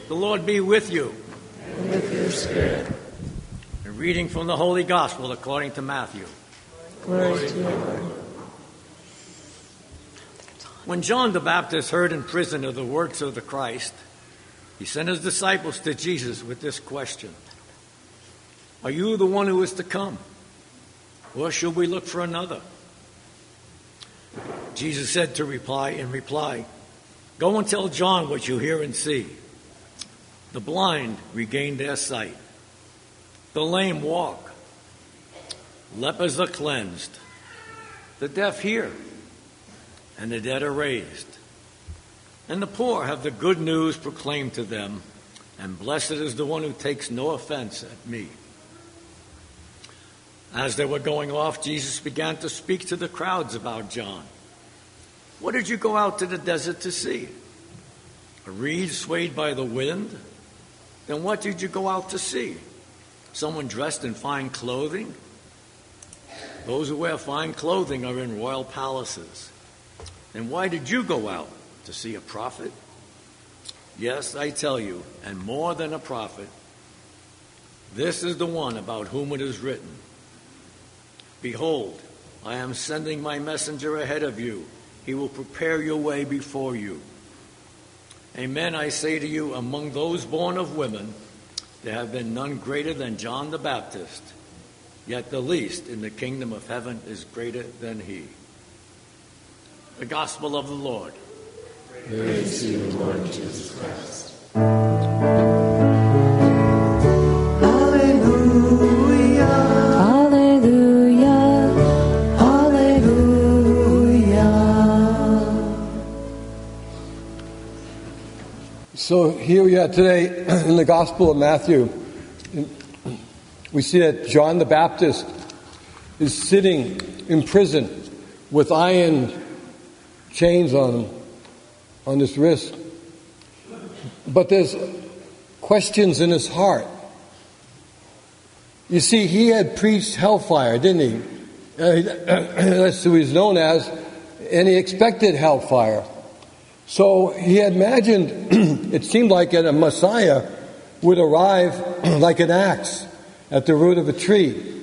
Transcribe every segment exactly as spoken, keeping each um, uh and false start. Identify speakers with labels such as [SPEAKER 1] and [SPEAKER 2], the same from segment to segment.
[SPEAKER 1] The Lord be with you.
[SPEAKER 2] And with your spirit.
[SPEAKER 1] A reading from the Holy Gospel according to Matthew.
[SPEAKER 2] Glory to you, Lord.
[SPEAKER 1] When John the Baptist heard in prison of the works of the Christ, he sent his disciples to Jesus with this question: Are you the one who is to come, or shall we look for another? Jesus said to reply in reply, Go and tell John what you hear and see. The blind regain their sight. The lame walk. Lepers are cleansed. The deaf hear. And the dead are raised. And the poor have the good news proclaimed to them. And blessed is the one who takes no offense at me. As they were going off, Jesus began to speak to the crowds about John. What did you go out to the desert to see? A reed swayed by the wind? Then what did you go out to see? Someone dressed in fine clothing? Those who wear fine clothing are in royal palaces. Then why did you go out? To see a prophet? Yes, I tell you, and more than a prophet. This is the one about whom it is written, Behold, I am sending my messenger ahead of you. He will prepare your way before you. Amen, I say to you, among those born of women, there have been none greater than John the Baptist. Yet the least in the kingdom of heaven is greater than he. The Gospel of the Lord.
[SPEAKER 2] Praise to you, Lord Jesus Christ.
[SPEAKER 3] Hallelujah.
[SPEAKER 2] Hallelujah. Hallelujah.
[SPEAKER 3] So here we are today in the Gospel of Matthew. We see that John the Baptist is sitting in prison with iron chains on him, on his wrist. But there's questions in his heart. You see, he had preached hellfire, didn't he? Uh, that's who he's known as, and he expected hellfire. So he had imagined, it seemed like a Messiah would arrive like an axe at the root of a tree.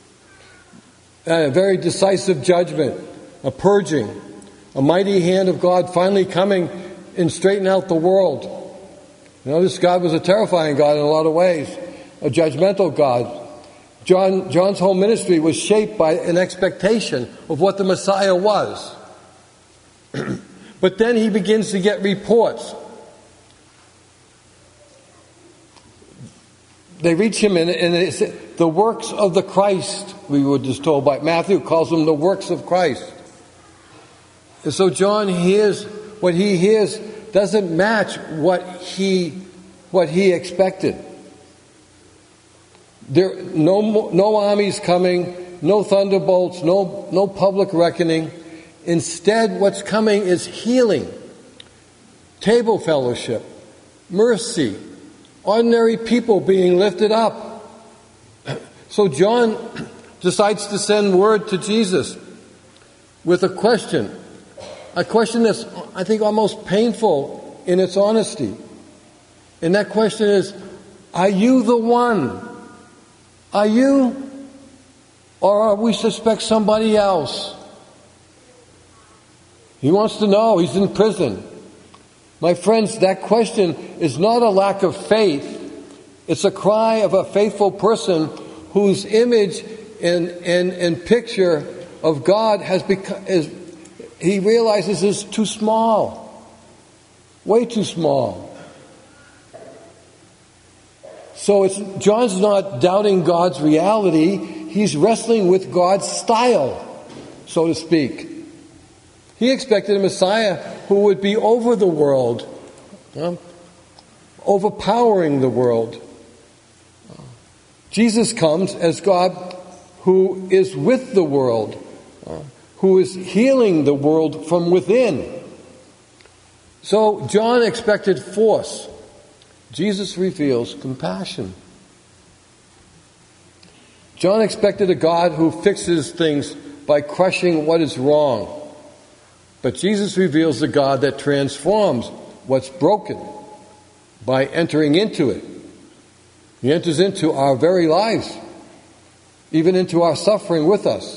[SPEAKER 3] A very decisive judgment, a purging, a mighty hand of God finally coming and straightening out the world. You know, this God was a terrifying God in a lot of ways, a judgmental God. John, John's whole ministry was shaped by an expectation of what the Messiah was. But then he begins to get reports. They reach him in, and it's the works of the Christ, we were just told by Matthew, calls them the works of Christ. And so John hears, what he hears doesn't match what he, what he expected. There, no, no armies coming, no thunderbolts, no, no public reckoning. Instead, what's coming is healing, table fellowship, mercy, ordinary people being lifted up. So John decides to send word to Jesus with a question. A question that's, I think, almost painful in its honesty. And that question is, are you the one? Are you? Or are we suspect somebody else? He wants to know. He's in prison. My friends, that question is not a lack of faith. It's a cry of a faithful person whose image and, and, and picture of God has become, is, he realizes is too small. Way too small. So it's, John's not doubting God's reality. He's wrestling with God's style, so to speak. He expected a Messiah who would be over the world, uh, overpowering the world. Jesus comes as God who is with the world, uh, who is healing the world from within. So John expected force. Jesus reveals compassion. John expected a God who fixes things by crushing what is wrong. But Jesus reveals the God that transforms what's broken. by entering into it. He enters into our very lives, even into our suffering with us.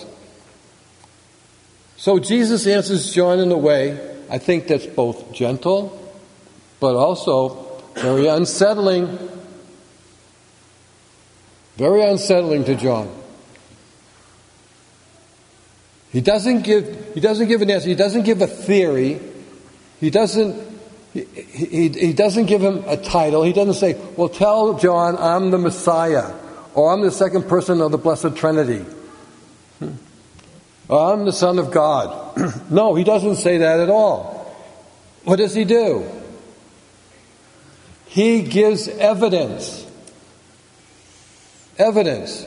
[SPEAKER 3] So Jesus answers John in a way, I think, that's both gentle, but also very unsettling. Very unsettling to John. He doesn't give, he doesn't give an answer. He doesn't give a theory. He doesn't, he, he, he doesn't give him a title. He doesn't say, well, tell John I'm the Messiah, or I'm the second person of the Blessed Trinity, or I'm the Son of God. No, he doesn't say that at all. What does he do? He gives evidence. Evidence.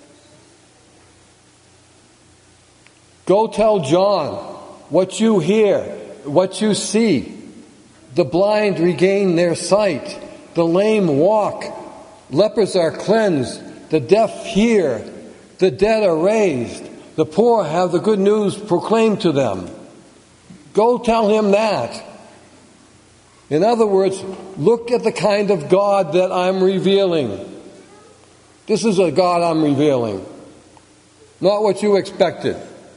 [SPEAKER 3] Go tell John what you hear, what you see. The blind regain their sight. The lame walk. Lepers are cleansed. The deaf hear. The dead are raised. The poor have the good news proclaimed to them. Go tell him that. In other words, look at the kind of God that I'm revealing. This is a God I'm revealing. Not what you expected.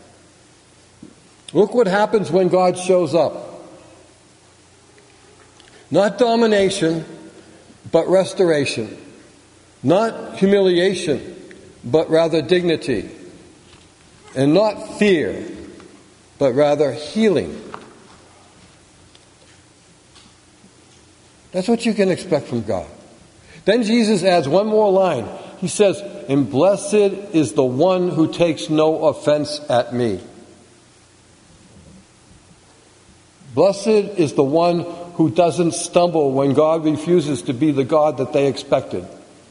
[SPEAKER 3] Look what happens when God shows up. Not domination, but restoration. Not humiliation, but rather dignity. And not fear, but rather healing. That's what you can expect from God. Then Jesus adds one more line. He says, and blessed is the one who takes no offense at me. Blessed is the one who doesn't stumble when God refuses to be the God that they expected.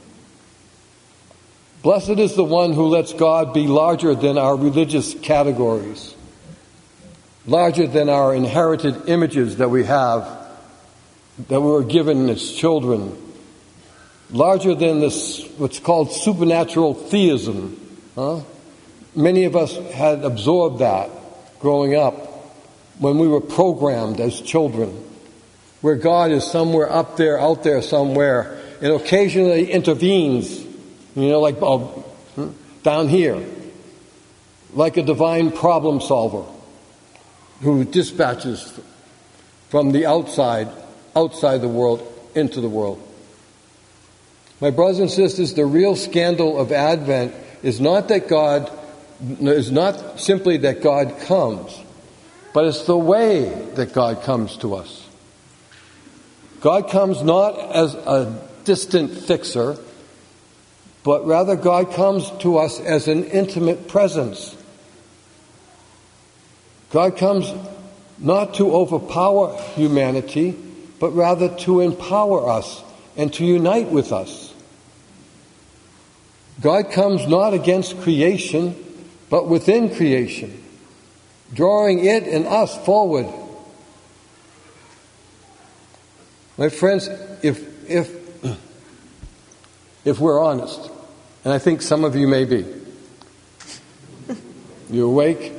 [SPEAKER 3] Blessed is the one who lets God be larger than our religious categories, larger than our inherited images that we have, that we were given as children, larger than this what's called supernatural theism. Huh? Many of us had absorbed that growing up when we were programmed as children, where God is somewhere up there, out there somewhere, and occasionally intervenes, you know, like oh, down here, like a divine problem solver who dispatches from the outside, outside the world, into the world. My brothers and sisters, the real scandal of Advent is not that God, is not simply that God comes, but it's the way that God comes to us. God comes not as a distant fixer, but rather God comes to us as an intimate presence. God comes not to overpower humanity, but rather to empower us and to unite with us. God comes not against creation, but within creation, drawing it and us forward. My friends, if if if we're honest, and I think some of you may be, you awake?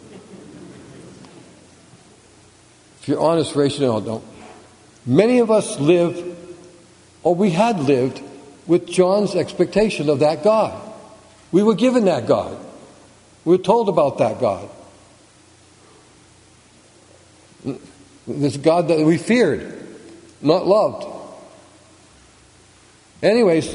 [SPEAKER 3] If you're honest, raise your hand. Don't. Many of us live, or we had lived, with John's expectation of that God. We were given that God. We were told about that God. This God that we feared, not loved. Anyways,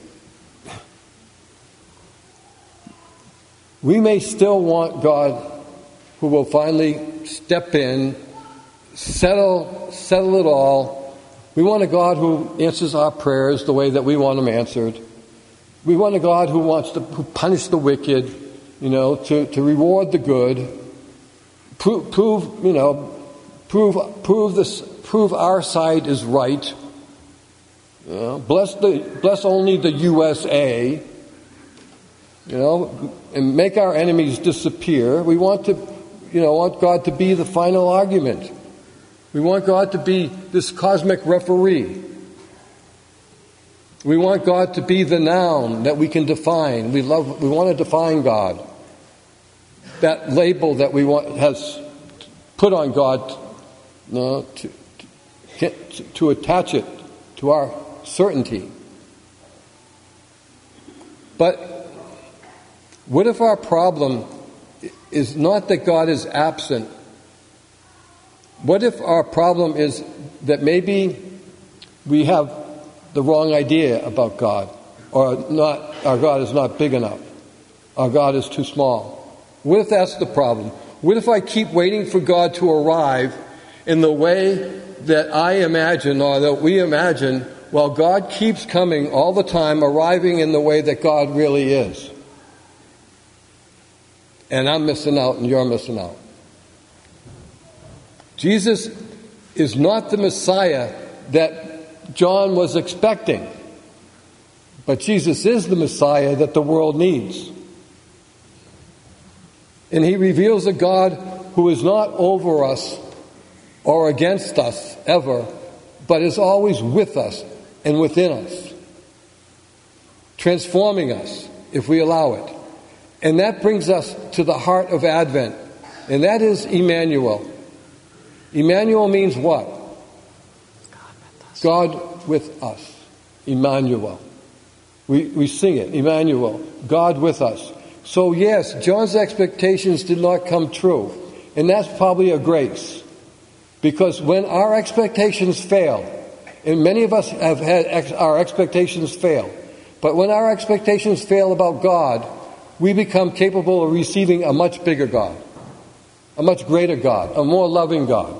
[SPEAKER 3] we may still want God who will finally step in, settle, settle it all. We want a God who answers our prayers the way that we want them answered. We want a God who wants to who punish the wicked, you know, to, to reward the good, prove, prove you know, prove prove this, prove our side is right. You know, bless the bless only the U S A. You know, and make our enemies disappear. We want to, you know, want God to be the final argument. We want God to be this cosmic referee. We want God to be the noun that we can define. We love. We want to define God. That label that we want has put on God, you know, to, to, to attach it to our certainty. But what if our problem is not that God is absent? What if our problem is that maybe we have the wrong idea about God, or not, our God is not big enough, our God is too small? What if that's the problem? What if I keep waiting for God to arrive in the way that I imagine, or that we imagine, while God keeps coming all the time, arriving in the way that God really is? And I'm missing out and you're missing out. Jesus is not the Messiah that John was expecting, but Jesus is the Messiah that the world needs. And he reveals a God who is not over us or against us ever, but is always with us and within us, transforming us if we allow it. And that brings us to the heart of Advent, and that is Emmanuel. Emmanuel means what? God with us. Emmanuel. We, we sing it, Emmanuel, God with us. So yes, John's expectations did not come true. And that's probably a grace. Because when our expectations fail, and many of us have had ex- our expectations fail, but when our expectations fail about God, we become capable of receiving a much bigger God, a much greater God, a more loving God.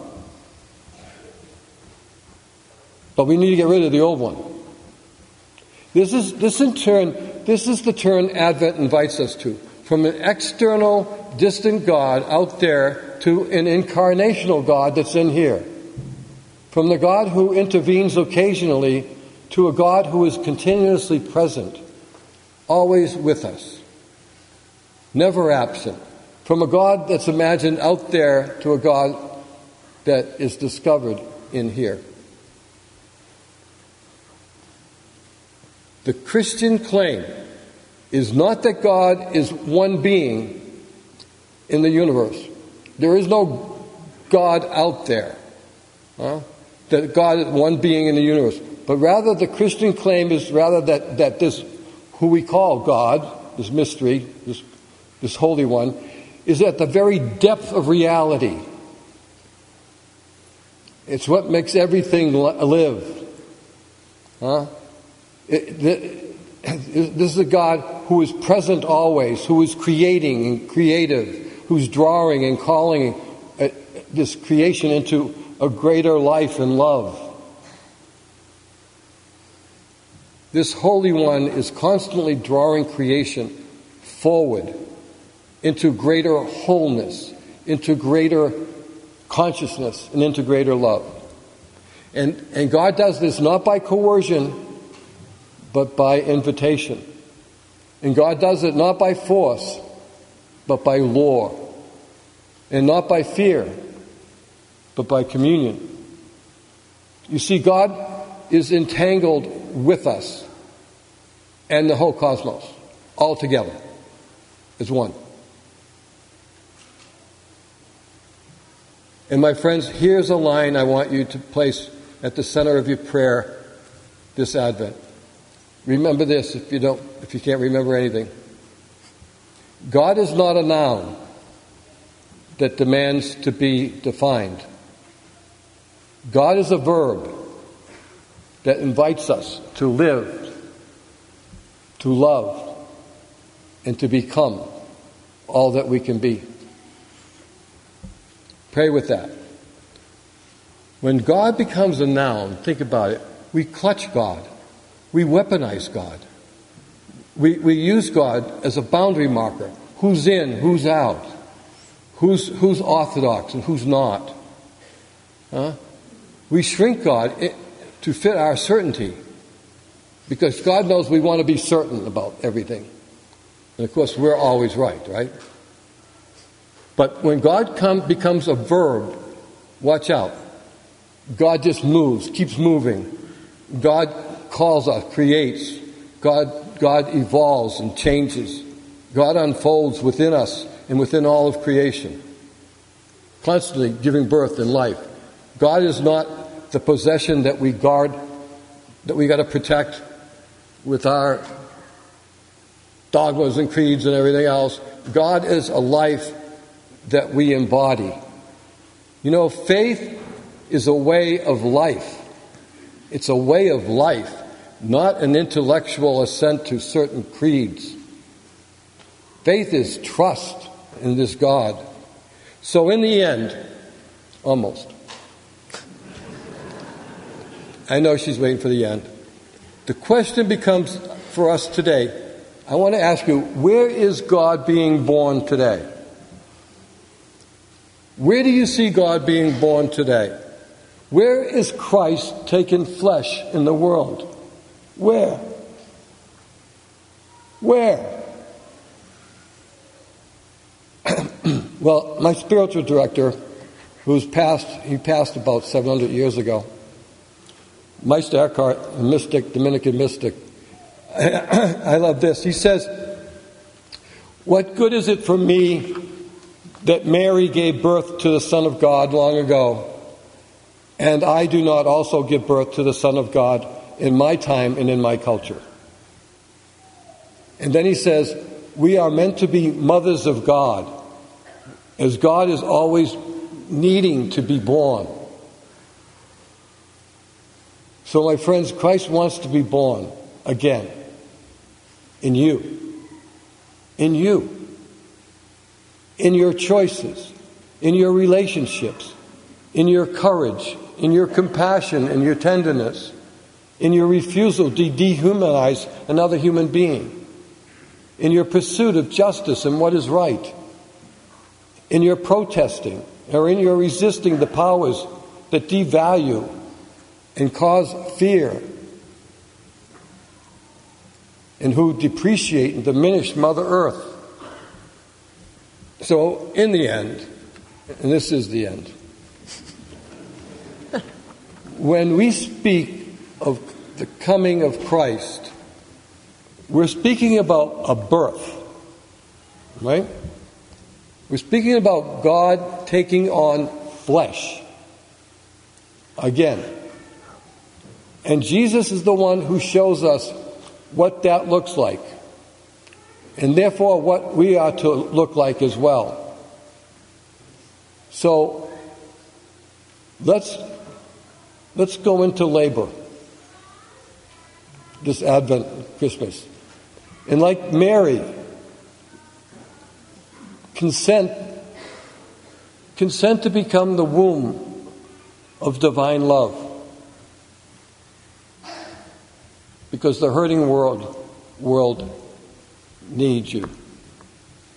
[SPEAKER 3] But we need to get rid of the old one. This is, this in turn, this is the turn Advent invites us to. From an external, distant God out there to an incarnational God that's in here. From the God who intervenes occasionally to a God who is continuously present, always with us, never absent. From a God that's imagined out there to a God that is discovered in here. The Christian claim is not that God is one being in the universe. There is no God out there. Huh? That God is one being in the universe. But rather the Christian claim is rather that, that this, who we call God, this mystery, this, this Holy One, is at the very depth of reality. It's what makes everything live. Huh? It, the, this is a God who is present always, who is creating and creative, who's drawing and calling uh, this creation into a greater life and love. This Holy One is constantly drawing creation forward into greater wholeness, into greater consciousness, and into greater love. And, and God does this not by coercion, but by invitation. And God does it not by force, but by law. And not by fear, but by communion. You see, God is entangled with us and the whole cosmos, all together, as one. And my friends, here's a line I want you to place at the center of your prayer this Advent. Remember this if you don't, if you can't remember anything. God is not a noun that demands to be defined. God is a verb that invites us to live, to love, and to become all that we can be. Pray with that. When God becomes a noun, think about it, we clutch God. We weaponize God. We, we use God as a boundary marker. Who's in, who's out. Who's, who's orthodox and who's not. Huh? We shrink God to fit our certainty. Because God knows we want to be certain about everything. And of course, we're always right, right? But when God come, becomes a verb, watch out. God just moves, keeps moving. God calls us, creates. God, God evolves and changes. God unfolds within us and within all of creation, constantly giving birth and life. God is not the possession that we guard that we got to protect with our dogmas and creeds and everything else. God is a life that we embody. You know, faith is a way of life. It's a way of life, not an intellectual assent to certain creeds. Faith is trust in this God. So in the end, almost, I know she's waiting for the end. The question becomes for us today, I want to ask you, where is God being born today? Where do you see God being born today? Where is Christ taking flesh in the world? Where? Where? Well, my spiritual director, who's passed, he passed about seven hundred years ago, Meister Eckhart, a mystic, Dominican mystic, I love this. He says, "What good is it for me that Mary gave birth to the Son of God long ago, and I do not also give birth to the Son of God in my time and in my culture?" And then he says, we are meant to be mothers of God, as God is always needing to be born. So my friends, Christ wants to be born again in you, in you, in your choices, in your relationships, in your courage, in your compassion and your tenderness, in your refusal to dehumanize another human being, in your pursuit of justice and what is right, in your protesting or in your resisting the powers that devalue and cause fear and who depreciate and diminish Mother Earth. So, in the end, and this is the end, when we speak of the coming of Christ, we're speaking about a birth, right? We're speaking about God taking on flesh again. And Jesus is the one who shows us what that looks like, and therefore what we are to look like as well. So let's let's go into labor this Advent Christmas, and like Mary, consent consent to become the womb of divine love. Because the hurting world world needs you.